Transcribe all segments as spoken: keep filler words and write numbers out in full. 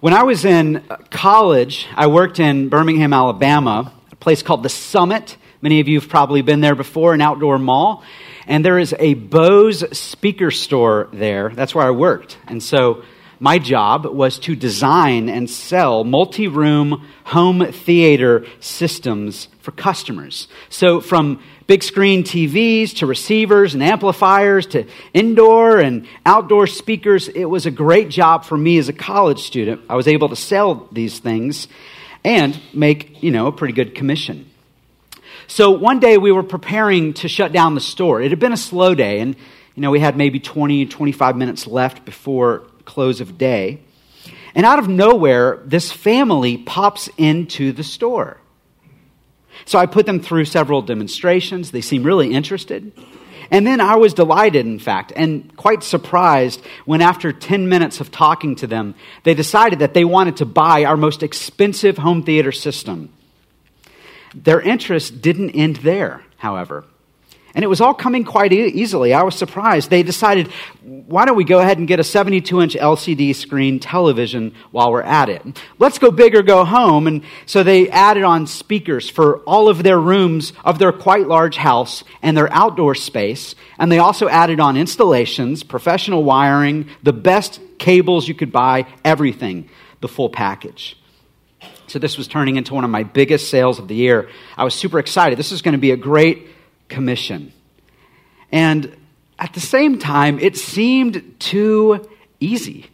When I was in college, I worked in Birmingham, Alabama, a place called The Summit. Many of you have probably been there before, an outdoor mall. And there is a Bose speaker store there. That's where I worked. And so my job was to design and sell multi-room home theater systems for customers. So from big screen T Vs to receivers and amplifiers to indoor and outdoor speakers, it was a great job for me as a college student. I was able to sell these things and make, you know, a pretty good commission. So one day we were preparing to shut down the store. It had been a slow day, and you know we had maybe twenty, twenty-five minutes left before close of day. And out of nowhere, this family pops into the store. So I put them through several demonstrations. They seemed really interested. And then I was delighted, in fact, and quite surprised when after ten minutes of talking to them, they decided that they wanted to buy our most expensive home theater system. Their interest didn't end there, however. And it was all coming quite e- easily. I was surprised. They decided, why don't we go ahead and get a seventy-two inch L C D screen television while we're at it? Let's go big or go home. And so they added on speakers for all of their rooms of their quite large house and their outdoor space. And they also added on installations, professional wiring, the best cables you could buy, everything, the full package. So this was turning into one of my biggest sales of the year. I was super excited. This is going to be a great commission. And at the same time, it seemed too easy.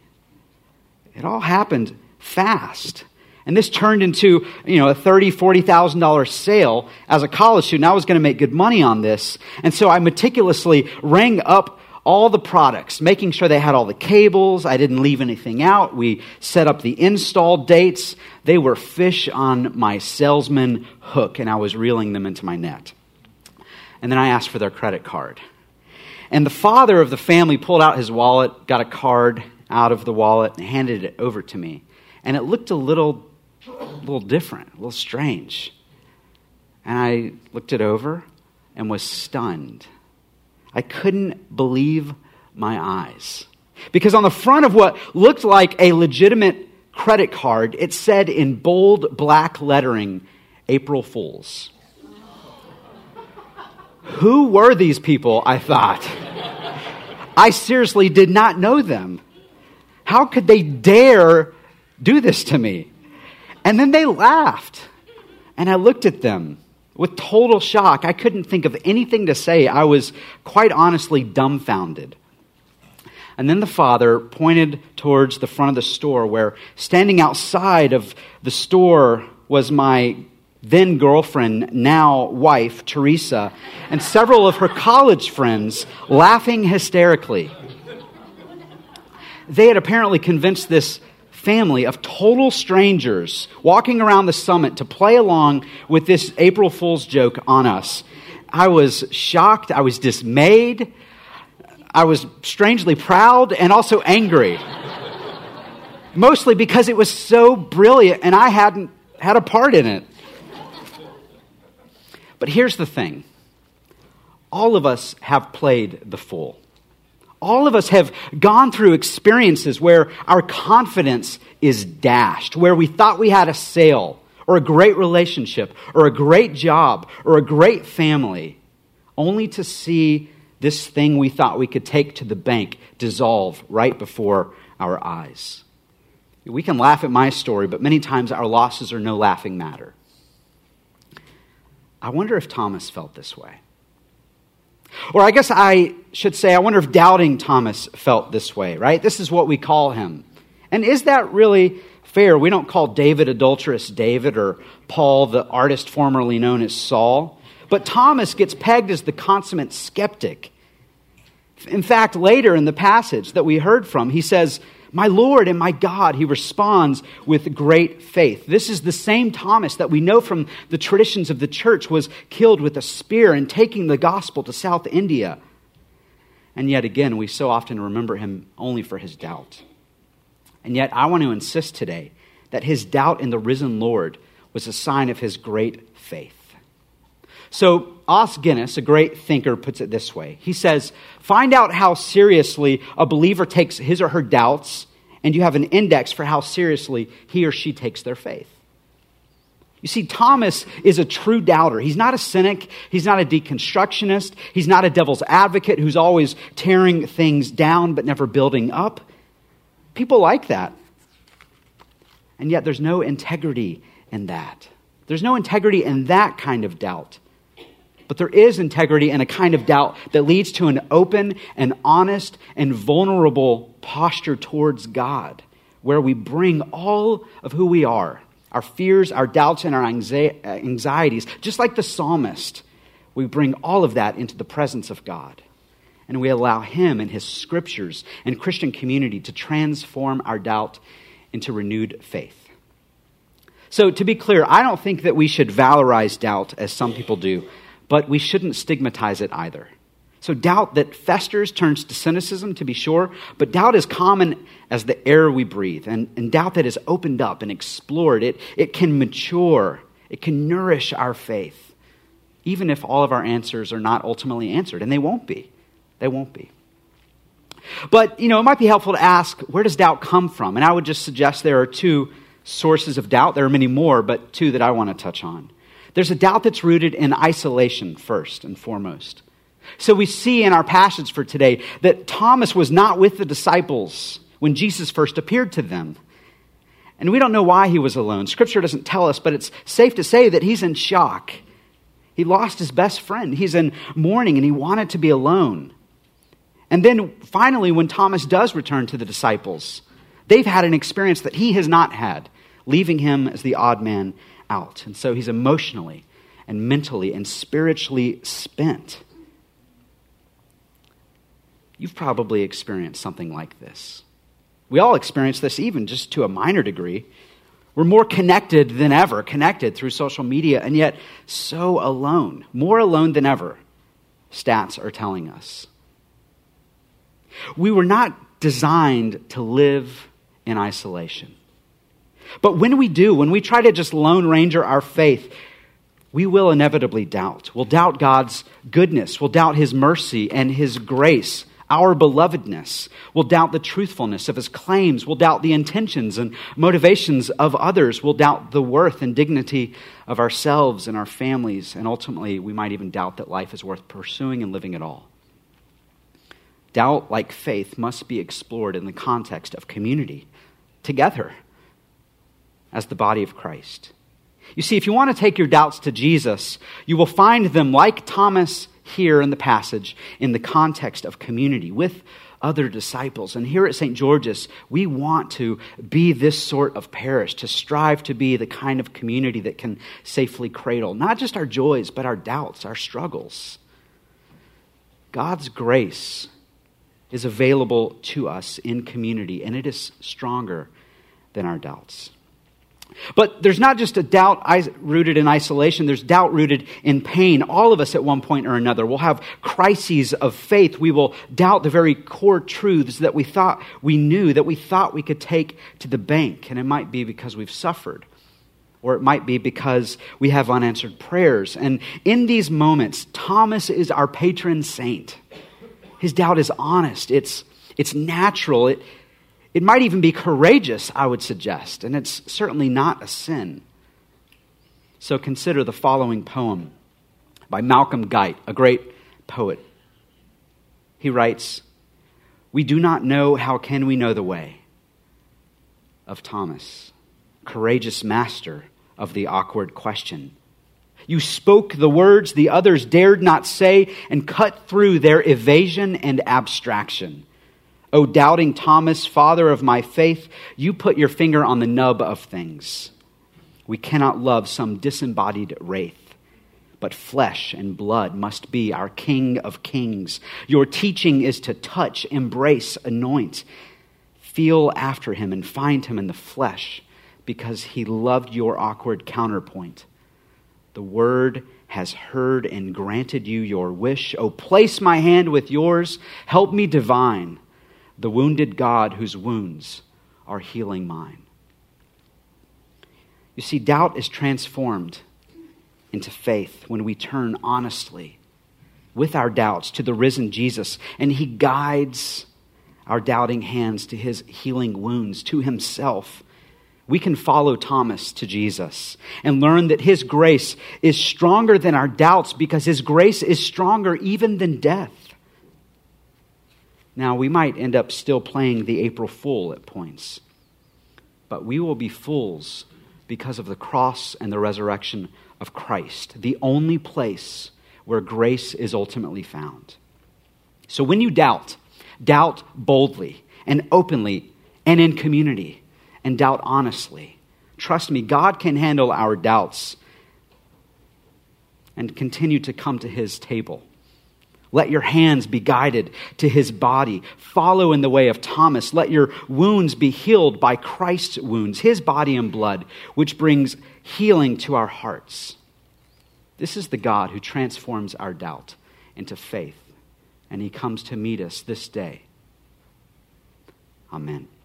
It all happened fast. And this turned into, you know, a thirty thousand dollars, forty thousand dollars sale. As a college student, I was going to make good money on this. And so I meticulously rang up all the products, making sure they had all the cables. I didn't leave anything out. We set up the install dates. They were fish on my salesman hook, and I was reeling them into my net. And then I asked for their credit card. And the father of the family pulled out his wallet, got a card out of the wallet, and handed it over to me. And it looked a little, a little different, a little strange. And I looked it over and was stunned. I couldn't believe my eyes. Because on the front of what looked like a legitimate credit card, it said in bold black lettering, April Fools. Who were these people, I thought? I seriously did not know them. How could they dare do this to me? And then they laughed. And I looked at them with total shock. I couldn't think of anything to say. I was quite honestly dumbfounded. And then the father pointed towards the front of the store where, standing outside of the store, was my then girlfriend, now wife, Teresa, and several of her college friends laughing hysterically. They had apparently convinced this family of total strangers walking around the summit to play along with this April Fool's joke on us. I was shocked. I was dismayed. I was strangely proud and also angry. Mostly because it was so brilliant and I hadn't had a part in it. But here's the thing. All of us have played the fool. All of us have gone through experiences where our confidence is dashed, where we thought we had a sale or a great relationship or a great job or a great family, only to see this thing we thought we could take to the bank dissolve right before our eyes. We can laugh at my story, but many times our losses are no laughing matter. I wonder if Thomas felt this way. Or I guess I should say, I wonder if doubting Thomas felt this way, right? This is what we call him. And is that really fair? We don't call David adulterous David or Paul the artist formerly known as Saul. But Thomas gets pegged as the consummate skeptic. In fact, later in the passage that we heard from, he says, "My Lord and my God," he responds with great faith. This is the same Thomas that we know from the traditions of the church was killed with a spear and taking the gospel to South India. And yet again, we so often remember him only for his doubt. And yet I want to insist today that his doubt in the risen Lord was a sign of his great faith. So Os Guinness, a great thinker, puts it this way. He says, find out how seriously a believer takes his or her doubts and you have an index for how seriously he or she takes their faith. You see, Thomas is a true doubter. He's not a cynic. He's not a deconstructionist. He's not a devil's advocate who's always tearing things down but never building up. People like that. And yet there's no integrity in that. There's no integrity in that kind of doubt. But there is integrity in a kind of doubt that leads to an open and honest and vulnerable posture towards God, where we bring all of who we are, our fears, our doubts, and our anxieties, just like the psalmist, we bring all of that into the presence of God. And we allow him and his scriptures and Christian community to transform our doubt into renewed faith. So to be clear, I don't think that we should valorize doubt as some people do, but we shouldn't stigmatize it either. So doubt that festers turns to cynicism, to be sure, but doubt is common as the air we breathe. And, and doubt that is opened up and explored, it, it can mature, it can nourish our faith, even if all of our answers are not ultimately answered. And they won't be. They won't be. But, you know, it might be helpful to ask, where does doubt come from? And I would just suggest there are two sources of doubt. There are many more, but two that I want to touch on. There's a doubt that's rooted in isolation, first and foremost. So we see in our passage for today that Thomas was not with the disciples when Jesus first appeared to them. And we don't know why he was alone. Scripture doesn't tell us, but it's safe to say that he's in shock. He lost his best friend. He's in mourning and he wanted to be alone. And then finally, when Thomas does return to the disciples, they've had an experience that he has not had, leaving him as the odd man out. And so he's emotionally and mentally and spiritually spent. You've probably experienced something like this. We all experience this, even just to a minor degree. We're more connected than ever, connected through social media, and yet so alone, more alone than ever, stats are telling us. We were not designed to live in isolation. But when we do, when we try to just Lone Ranger our faith, we will inevitably doubt. We'll doubt God's goodness. We'll doubt his mercy and his grace, our belovedness. We'll doubt the truthfulness of his claims. We'll doubt the intentions and motivations of others. We'll doubt the worth and dignity of ourselves and our families. And ultimately, we might even doubt that life is worth pursuing and living at all. Doubt, like faith, must be explored in the context of community, together, as the body of Christ. You see, if you want to take your doubts to Jesus, you will find them, like Thomas here in the passage, in the context of community with other disciples. And here at Saint George's, we want to be this sort of parish, to strive to be the kind of community that can safely cradle not just our joys, but our doubts, our struggles. God's grace is available to us in community, and it is stronger than our doubts. But there's not just a doubt rooted in isolation. There's doubt rooted in pain. All of us at one point or another will have crises of faith. We will doubt the very core truths that we thought we knew, that we thought we could take to the bank. And it might be because we've suffered, or it might be because we have unanswered prayers. And in these moments, Thomas is our patron saint. His doubt is honest. It's, it's natural. It It might even be courageous, I would suggest, and it's certainly not a sin. So consider the following poem by Malcolm Guite, a great poet. He writes, "We do not know, how can we know the way of Thomas, courageous master of the awkward question. You spoke the words the others dared not say and cut through their evasion and abstraction. O doubting Thomas, father of my faith, you put your finger on the nub of things. We cannot love some disembodied wraith, but flesh and blood must be our King of kings. Your teaching is to touch, embrace, anoint. Feel after him and find him in the flesh, because he loved your awkward counterpoint. The word has heard and granted you your wish. Oh, place my hand with yours. Help me divine the wounded God whose wounds are healing mine." You see, doubt is transformed into faith when we turn honestly with our doubts to the risen Jesus, and he guides our doubting hands to his healing wounds, to himself, we can follow Thomas to Jesus and learn that his grace is stronger than our doubts because his grace is stronger even than death. Now, we might end up still playing the April Fool at points, but we will be fools because of the cross and the resurrection of Christ, the only place where grace is ultimately found. So when you doubt, doubt boldly and openly and in community, and doubt honestly. Trust me, God can handle our doubts and continue to come to his table. Let your hands be guided to his body. Follow in the way of Thomas. Let your wounds be healed by Christ's wounds, his body and blood, which brings healing to our hearts. This is the God who transforms our doubt into faith, and he comes to meet us this day. Amen.